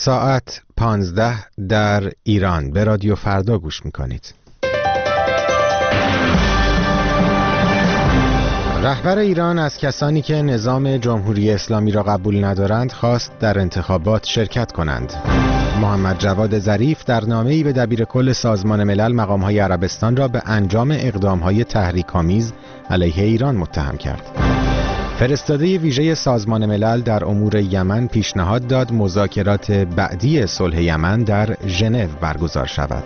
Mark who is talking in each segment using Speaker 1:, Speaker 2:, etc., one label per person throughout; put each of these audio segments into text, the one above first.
Speaker 1: ساعت 15 در ایران به رادیو فردا گوش میکنید. رهبر ایران از کسانی که نظام جمهوری اسلامی را قبول ندارند خواست در انتخابات شرکت کنند. محمد جواد ظریف در نامه‌ای به دبیرکل سازمان ملل مقام‌های عربستان را به انجام اقدام‌های تحریک‌آمیز علیه ایران متهم کرد. فرستاده ویژه سازمان ملل در امور یمن پیشنهاد داد مذاکرات بعدی صلح یمن در ژنو برگزار شود.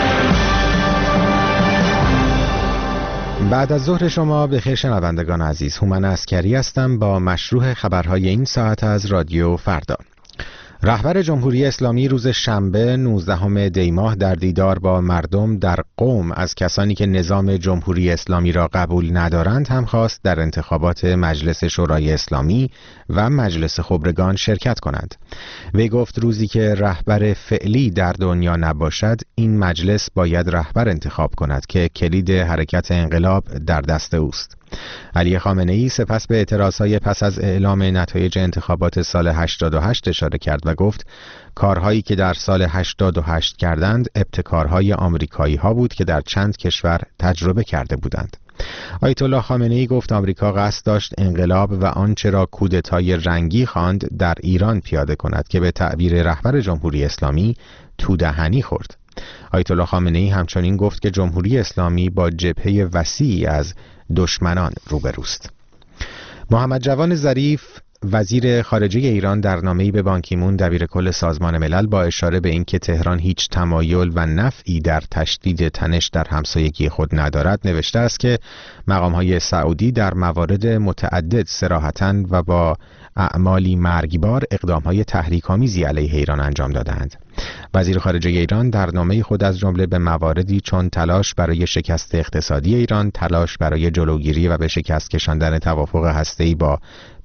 Speaker 1: بعد از ظهر شما بخیر شنوندگان عزیز، هومن عسکری هستم با مشروع خبرهای این ساعت از رادیو فردا. رهبر جمهوری اسلامی روز شنبه 19 دی ماه در دیدار با مردم در قم از کسانی که نظام جمهوری اسلامی را قبول ندارند هم خواست در انتخابات مجلس شورای اسلامی و مجلس خبرگان شرکت کنند. وی گفت روزی که رهبر فعلی در دنیا نباشد این مجلس باید رهبر انتخاب کند که کلید حرکت انقلاب در دست اوست. علی خامنه‌ای سپس به اعتراضهای پس از اعلام نتایج انتخابات سال 88 اشاره کرد و گفت کارهایی که در سال 88 کردند ابتکارهای آمریکایی ها بود که در چند کشور تجربه کرده بودند. آیت الله خامنه‌ای گفت آمریکا قصد داشت انقلاب و آنچه را کودتای رنگی خواند در ایران پیاده کند که به تعبیر رهبر جمهوری اسلامی تودهنی خورد. آیت الله خامنه‌ای همچنین گفت که جمهوری اسلامی با جبهه وسیعی از دشمنان روبروست. محمد جواد ظریف وزیر خارجه ایران در نامه‌ای به بان کی مون دبیرکل سازمان ملل با اشاره به اینکه تهران هیچ تمایل و نفعی در تشدید تنش در همسایگی خود ندارد نوشته است که مقام‌های سعودی در موارد متعدد صراحتاً و با اعمالی مرگبار اقدام‌های تحریک‌آمیزی علیه ایران انجام دادند. وزیر خارجه ایران در نامه خود از جمله به مواردی چون تلاش برای شکست اقتصادی ایران، تلاش برای جلوگیری و به شکست کشاندن توافق هسته‌ای با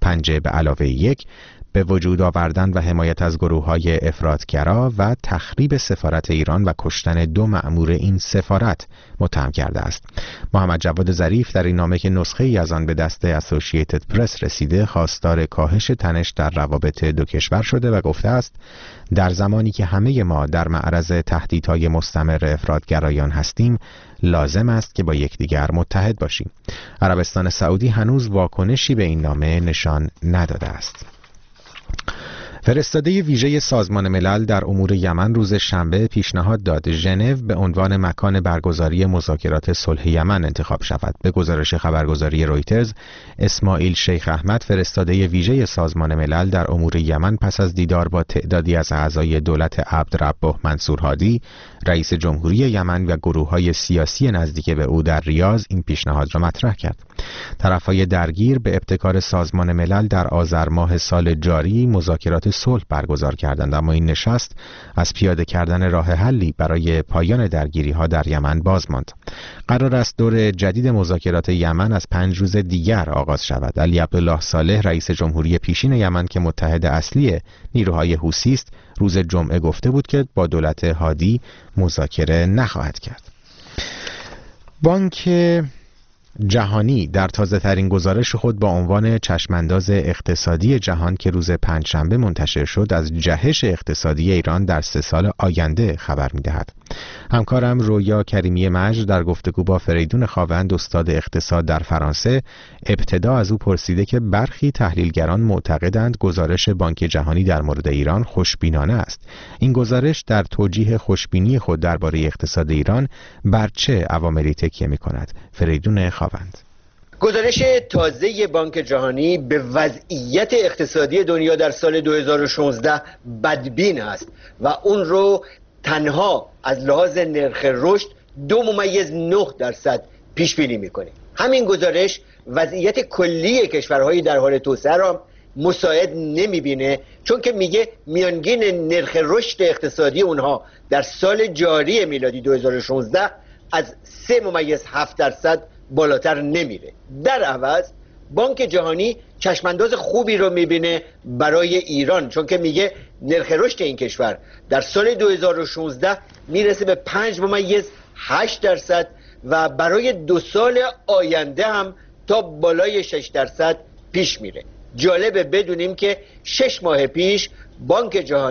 Speaker 1: 5+1 به وجود آوردن و حمایت از گروه‌های افراطگرا و تخریب سفارت ایران و کشتن 2 مأمور این سفارت متهم کرده است. محمد جواد ظریف در این نامه که نسخه‌ای از آن به دست اسوسییتد پرس رسیده خواستار کاهش تنش در روابط دو کشور شده و گفته است در زمانی که همه ما در معرض تهدیدهای مستمر افراطگرایان هستیم لازم است که با یکدیگر متحد باشیم. عربستان سعودی هنوز واکنشی به این نامه نشان نداده است. فرستاده ویژه سازمان ملل در امور یمن روز شنبه پیشنهاد داد ژنو به عنوان مکان برگزاری مذاکرات صلح یمن انتخاب شود. به گزارش خبرگزاری رویترز، اسماعیل شیخ احمد فرستاده ویژه سازمان ملل در امور یمن پس از دیدار با تعدادی از اعضای دولت عبدالربه منصور هادی، رئیس جمهوری یمن و گروه‌های سیاسی نزدیک به او در ریاض این پیشنهاد را مطرح کرد. طرف‌های درگیر به ابتکار سازمان ملل در آذر ماه سال جاری مذاکرات صلح برگزار کردند، اما این نشست از پیاده کردن راه حلی برای پایان درگیری‌ها در یمن باز ماند. قرار است دور جدید مذاکرات یمن از 5 روز دیگر آغاز شود. علی عبدالله صالح رئیس جمهوری پیشین یمن که متحد اصلی نیروهای حوثی است، روز جمعه گفته بود که با دولت هادی مذاکره نخواهد کرد. بانک جهانی در تازه ترین گزارش خود با عنوان چشمانداز اقتصادی جهان که روز پنجشنبه منتشر شد از جهش اقتصادی ایران در 3 سال آینده خبر می‌دهد. همکارم رویا کریمی مجد در گفتگو با فریدون خاوند استاد اقتصاد در فرانسه ابتدا از او پرسیده که برخی تحلیلگران معتقدند گزارش بانک جهانی در مورد ایران خوشبینانه است. این گزارش در توجیه خوشبینی خود درباره اقتصاد ایران بر چه عواملی تکیه می‌کند؟ فریدون خاوند:
Speaker 2: گزارش تازه بانک جهانی به وضعیت اقتصادی دنیا در سال 2016 بدبین است و اون رو تنها از لحاظ نرخ رشد 2.9% پیش بینی میکنه. همین گزارش وضعیت کلی کشورهای در حال توسعه را مساعد نمیبینه، چون که میگه میانگین نرخ رشد اقتصادی اونها در سال جاری میلادی 2016 از 3.7% بالاتر نمیره. در عوض بانک جهانی چشمانداز خوبی رو میبینه برای ایران، چون که میگه نرخ رشد این کشور در سال 2016 میرسه به 5.8% و برای 2 سال آینده هم تا بالای 6% پیش میره. جالبه بدونیم که 6 ماه پیش بانک جهانی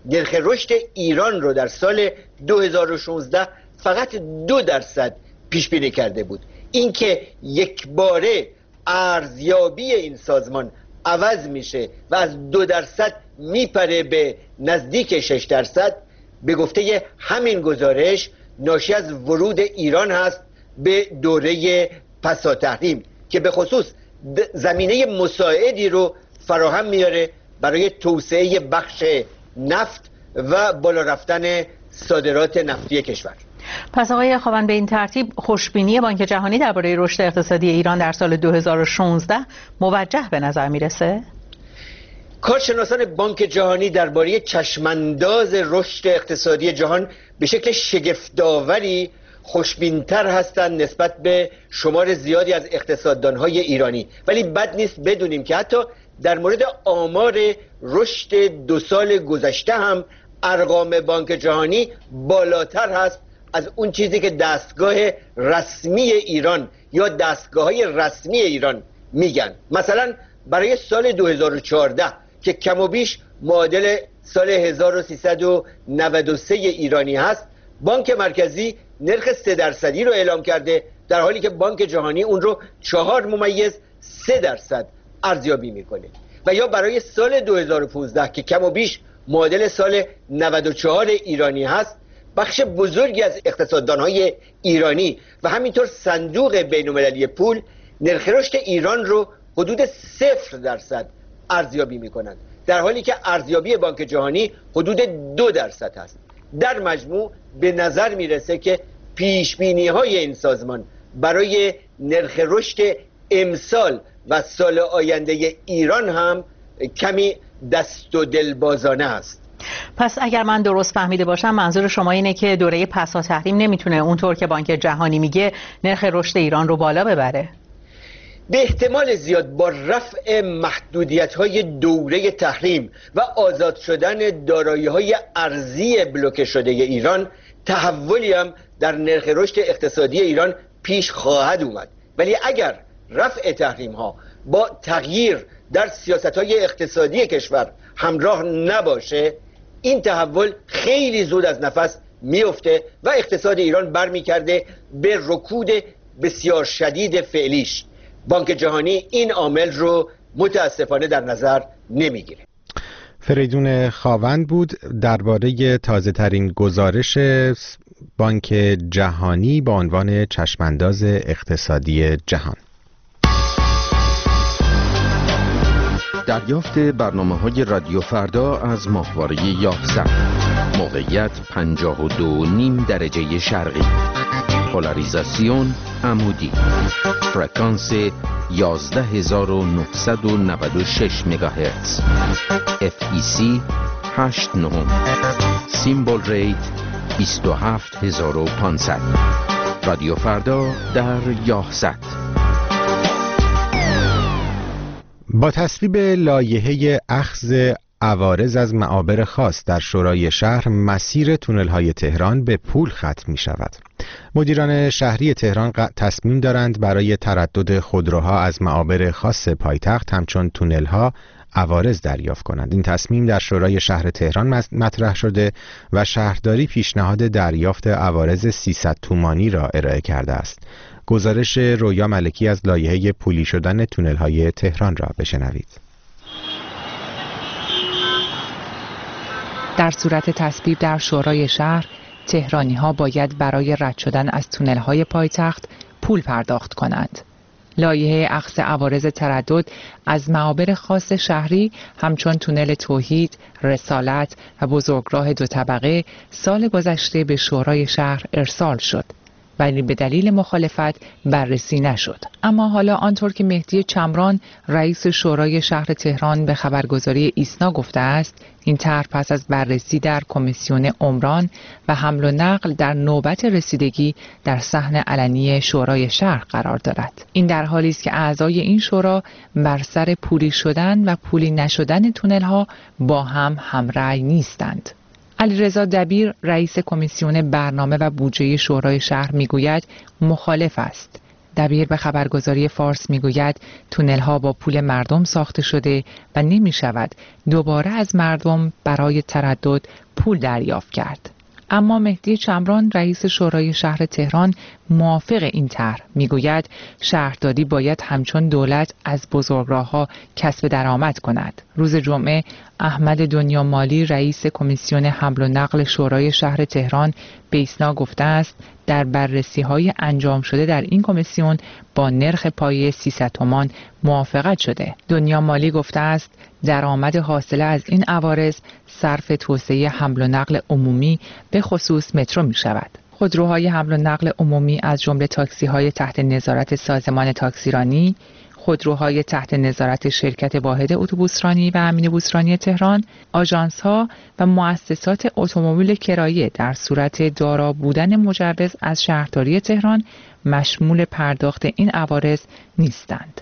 Speaker 2: نرخ رشد ایران رو در سال 2016 فقط 2% پیش بینی کرده بود. اینکه یک باره ارزیابی این سازمان عوض میشه و از 2% میپره به نزدیک 6%، به گفته همین گزارش ناشی از ورود ایران هست به دوره پساتحریم که به خصوص زمینه مساعدی رو فراهم میاره برای توسعه بخش نفت و بالا رفتن صادرات نفتی کشور.
Speaker 3: پس آقای خاوند به این ترتیب خوشبینی بانک جهانی درباره رشد اقتصادی ایران در سال 2016 موجه به نظر میرسه؟
Speaker 2: کارشناسان بانک جهانی درباره چشمانداز رشد اقتصادی جهان به شکل شگفت‌آوری خوشبین‌تر هستند نسبت به شمار زیادی از اقتصاددان‌های ایرانی، ولی بد نیست بدونیم که حتی در مورد آمار رشد 2 سال گذشته هم ارقام بانک جهانی بالاتر هست از اون چیزی که دستگاه رسمی ایران یا دستگاه‌های رسمی ایران میگن. مثلا برای سال 2014 که کم و بیش معادل سال 1393 ایرانی هست، بانک مرکزی نرخ 3% رو اعلام کرده، در حالی که بانک جهانی اون رو 4.3% ارزیابی میکنه. و یا برای سال 2015 که کم و بیش معادل سال 94 ایرانی هست، بخش بزرگی از اقتصاددانهای ایرانی و همینطور صندوق بین‌المللی پول نرخ رشد ایران رو حدود 0% ارزیابی میکنند، در حالی که ارزیابی بانک جهانی حدود 2% هست. در مجموع به نظر میرسه که پیشبینی‌های این سازمان برای نرخ رشد امسال و سال آینده ایران هم کمی دست و دلبازانه است.
Speaker 3: پس اگر من درست فهمیده باشم منظور شما اینه که دوره پساتحریم نمیتونه اونطور که بانک جهانی میگه نرخ رشد ایران رو بالا ببره؟
Speaker 2: به احتمال زیاد با رفع محدودیت‌های دوره تحریم و آزاد شدن دارایی‌های ارزی بلوکه شده ایران، تحولی هم در نرخ رشد اقتصادی ایران پیش خواهد اومد. ولی اگر رفع تحریم‌ها با تغییر در سیاست‌های اقتصادی کشور همراه نباشه، این تحول خیلی زود از نفس میفته و اقتصاد ایران برمیگرده به رکود بسیار شدید فعلیش. بانک جهانی این عامل رو متاسفانه در نظر نمیگیره.
Speaker 1: فریدون خاوند بود درباره تازه ترین گزارش بانک جهانی با عنوان چشمانداز اقتصادی جهان.
Speaker 4: دریافت برنامه‌های رادیو فردا از ماهواره 11. موقعیت 52.5 درجه شرقی. پولاریزاسیون عمودی. فرکانس 11996 مگاهرتز. FEC 89. سیمبل ریت 27500. رادیو فردا در 11.
Speaker 1: با تصویب لایحه اخذ عوارض از معابر خاص در شورای شهر، مسیر تونل‌های تهران به پول ختم می‌شود. مدیران شهری تهران تصمیم دارند برای تردد خودروها از معابر خاص پایتخت همچون تونل‌ها عوارض دریافت کنند. این تصمیم در شورای شهر تهران مطرح شده و شهرداری پیشنهاد دریافت عوارض 300 تومانی را ارائه کرده است. گزارش رویا ملکی از لایحه پولی شدن تونل‌های تهران را بشنوید.
Speaker 5: در صورت تصویب در شورای شهر، تهرانی‌ها باید برای رد شدن از تونل‌های پایتخت پول پرداخت کنند. لایحه اخذ عوارض تردد از معابر خاص شهری همچون تونل توحید، رسالت و بزرگراه 2 طبقه سال گذشته به شورای شهر ارسال شد، ولی به دلیل مخالفت بررسی نشد. اما حالا آنطور که مهدی چمران رئیس شورای شهر تهران به خبرگزاری ایسنا گفته است، این طرح پس از بررسی در کمیسیون عمران و حمل و نقل در نوبت رسیدگی در صحن علنی شورای شهر قرار دارد. این در حالی است که اعضای این شورا بر سر پولی شدن و پولی نشدن تونل‌ها با هم همرأی نیستند. علیرضا دبیر رئیس کمیسیون برنامه و بودجه شورای شهر میگوید مخالف است. دبیر به خبرگزاری فارس میگوید تونل ها با پول مردم ساخته شده و نمی شود دوباره از مردم برای تردد پول دریافت کرد. اما مهدی چمران رئیس شورای شهر تهران موافق این طرح میگوید شهرداری باید همچون دولت از بزرگراه‌ها کسب درآمد کند. روز جمعه احمد دنیا مالی رئیس کمیسیون حمل و نقل شورای شهر تهران به ایسنا گفته است در بررسی‌های انجام شده در این کمیسیون با نرخ پایه 300 تومان موافقت شده. دنیا مالی گفته است درآمد حاصله از این عوارض صرف توسعه حمل و نقل عمومی به خصوص مترو می شود. خودروهای حمل و نقل عمومی از جمله تاکسی‌های تحت نظارت سازمان تاکسیرانی، خودروهای تحت نظارت شرکت واحد اتوبوسرانی و مینیبوسرانی تهران، آژانس‌ها و مؤسسات اتومبیل کرایه در صورت دارا بودن مجوز از شهرداری تهران مشمول پرداخت این عوارض نیستند.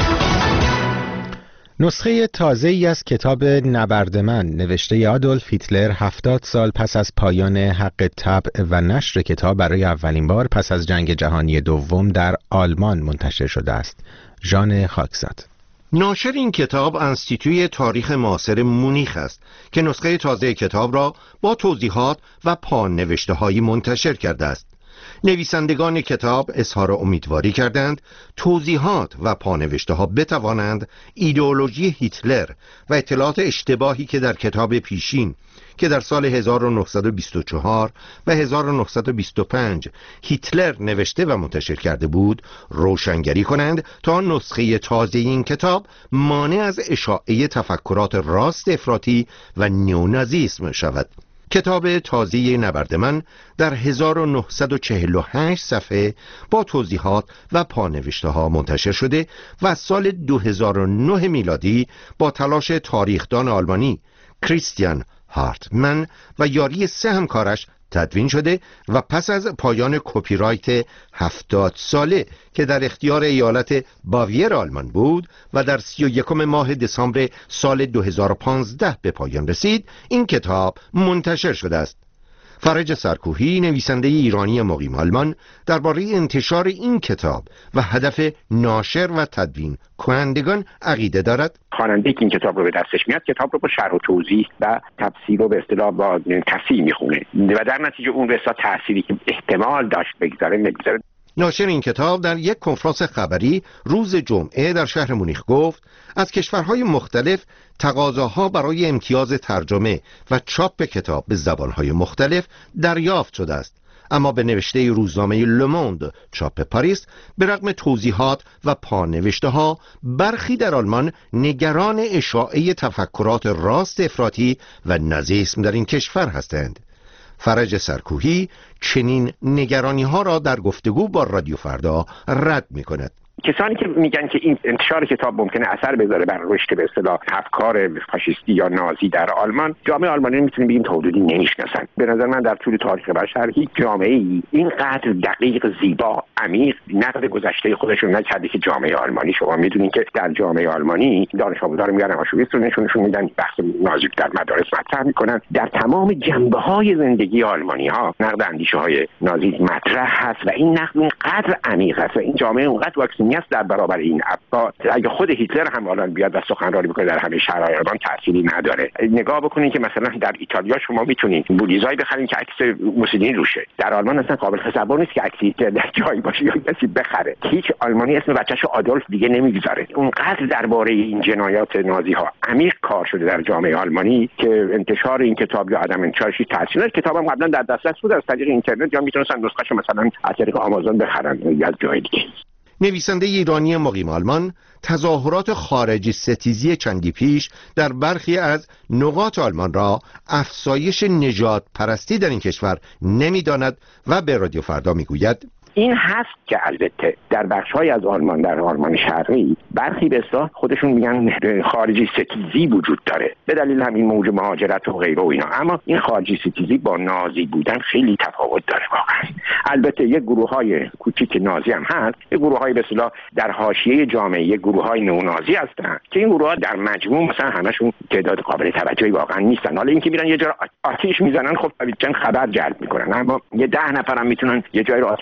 Speaker 1: نسخه تازه‌ای از کتاب نبرد من نوشته آدولف هیتلر 70 سال پس از پایان حق طبع و نشر کتاب برای اولین بار پس از جنگ جهانی دوم در آلمان منتشر شده است. ژان خاکزاد.
Speaker 6: ناشر این کتاب انستیتوی تاریخ معاصر مونیخ است که نسخه تازه کتاب را با توضیحات و پانوشته‌هایی منتشر کرده است. نویسندگان کتاب اظهار امیدواری کردند توضیحات و پانوشته‌ها بتوانند ایدئولوژی هیتلر و اطلاعات اشتباهی که در کتاب پیشین که در سال 1924 و 1925 هیتلر نوشته و منتشر کرده بود روشنگری کنند تا نسخه تازه این کتاب مانع از اشاعه تفکرات راست افراطی و نیونازیسم شود. کتاب تازه نبرد من در 1948 صفحه با توضیحات و پانوشته‌ها منتشر شده و از سال 2009 میلادی با تلاش تاریخدان آلمانی کریستیان هارتمن و یاری 3 همکارش تدوین شده و پس از پایان کپی رایت 70 ساله که در اختیار ایالت باویر آلمان بود و در 31 ماه دسامبر سال 2015 به پایان رسید، این کتاب منتشر شده است. فرج سرکوهی نویسنده ایرانی مقیم آلمان درباره انتشار این کتاب و هدف ناشر و تدوین کنندگان عقیده دارد.
Speaker 7: خواننده که این کتاب رو به دستش میاد کتاب رو با شرح و توضیح و تفسیر رو به اصطلاح با تصحیح میخونه و در نتیجه اون به اصطلاح تأثیری که احتمال داشت بگذاره نمیگذاره.
Speaker 6: ناشر این کتاب در یک کنفرانس خبری روز جمعه در شهر مونیخ گفت از کشورهای مختلف تقاضاها برای امتیاز ترجمه و چاپ کتاب به زبانهای مختلف دریافت شده است، اما به نوشته روزنامه لوموند چاپ پاریس به رغم توضیحات و پانوشته‌ها برخی در آلمان نگران اشاعه تفکرات راست افراطی و نازیسم در این کشور هستند. فرج سرکوهی چنین نگرانی‌ها را در گفتگو با رادیو فردا رد می‌کند.
Speaker 7: کسانی که میگن که این انتشار کتاب ممکنه اثر بذاره بر رشد به اصطلاح افکار فاشیستی یا نازی در آلمان، جامعه آلمانی میتونیم بگیم تا حدودی نمیشناسن. به نظر من در طول تاریخ بشر هیچ جامعه‌ای اینقدر دقیق، زیبا، عمیق نقد گذشته خودشون نکرده که جامعه آلمانی. شما میدونین که در جامعه آلمانی دانش آموزا رو میارن آشوبیتس رو نشون میدن، بحث نازی در مدارس مطرح میکنن. در تمام جنبه‌های زندگی آلمانی‌ها نقد اندیشه‌های نازی مطرح هست و این نقد اینقدر عمیق است و این جامعه اونقدر واکسینی است در برابر این افکار. اگه خود هیتلر هم الان بیاد و سخنرانی بکنه در همه شهرهای آلمان تأثیری نداره. نگاه بکنین که مثلا در ایتالیا شما میتونید بولیزای بخرین که عکس موسولینی روشه. در آلمان اصلا قابل تصور نیست که عکسی که در جایی باشه یا کسی بخره. هیچ آلمانی اسم بچه‌شو آدولف دیگه نمیگذاره. اونقدر درباره این جنایات نازی ها عمیق کار شده در جامعه آلمانی که انتشار این کتاب یا عدم انتشارش تأثیر نداره. کتابم قبلا در دسترس بود از طریق اینترنت، یا میتونستن نسخه‌اش مثلا از طریق آمازون بخرن یا از جای دیگه.
Speaker 6: نویسنده ایرانی مقیم آلمان تظاهرات خارجی ستیزی چندی پیش در برخی از نقاط آلمان را افزایش نژاد پرستی در این کشور نمی‌داند و به رادیو فردا میگوید
Speaker 7: این هست که البته در بخش‌های از آلمان، در آلمان شرقی، برخی به اصطلاح خودشون میگن خارجی ستیزی وجود داره به دلیل همین موج مهاجرت و غیره و اینا. اما این خارجی ستیزی با نازی بودن خیلی تفاوت داره واقعا. البته یک گروه‌های کوچیک نازی هم هست، یک گروه‌های به اصطلاح در حاشیه جامعه، یک گروه‌های نئونازی هستن که این گروه‌ها در مجموع مثلا همشون تعداد قابل توجهی واقعا نیستن. حالا اینکه میرن یه جا آتش میزنن، خب چند خبر جلب میکنن، اما یه 10 نفر هم میتونن یه جایی رو آتش بزنن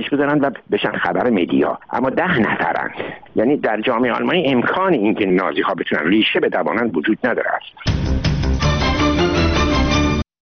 Speaker 7: و بشن خبر مدیا، اما 10 نفرن. یعنی در جامعه آلمانی امکان اینکه نازی ها بتونن ریشه بدوانند وجود نداره است.